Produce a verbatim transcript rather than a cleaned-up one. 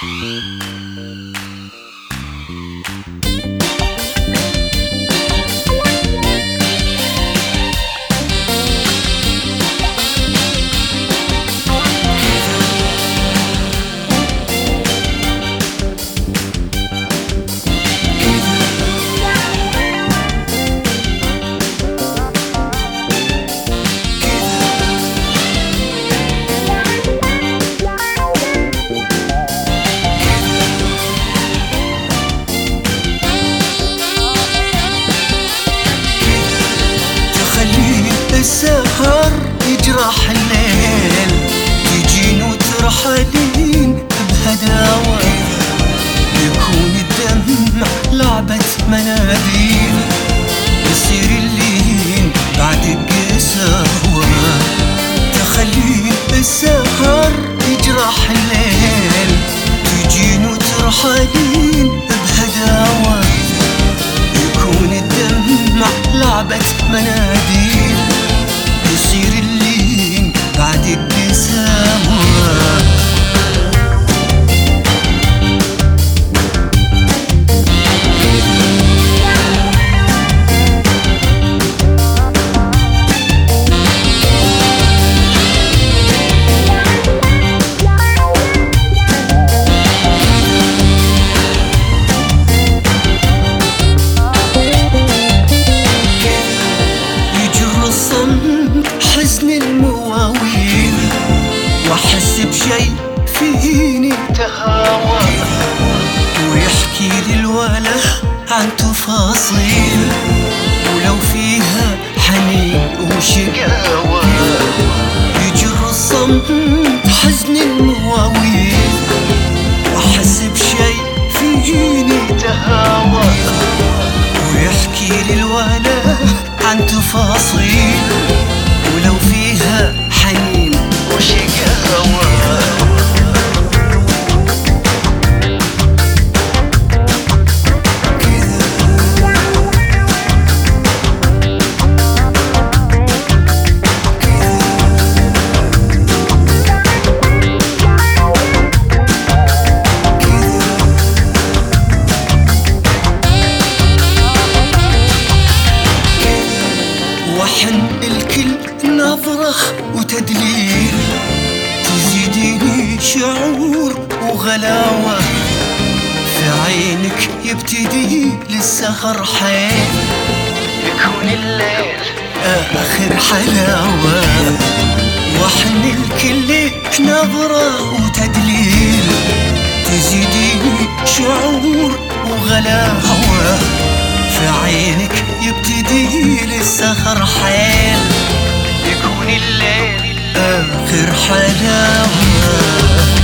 السهر يجرح الليل، تجين وترحلين بهداوة، يكون الدمع لعبة مناديل، يصير اللين بعد القساوة. تخلين السهر يجرح الليل، تجين وترحلين بهداوة، يكون الدمع لعبة مناديل، يصير اللين بعد القساوة. حزن المواويل واحس بشي فيني تهاوى، ويحكي لي الوله عن تفاصيل، ولو فيها حنين وشقاوة. يجر الصمت حزن المواويل واحس بشي فيني تهاوى، ويحكي لي الوله عن تفاصيل، ولو فيها حنين وشقاوة. وحن الكل نظرة وتدليل، تزيديني شعور وغلاوة، في عينك يبتدي للسهر حيل، يكون الليل آخر حلاوة. وحن الكل نظرة وتدليل، تزيديني شعور وغلاوة، في عينك يبتدي للسهر حيل، يكون الليل آخر حلاوة.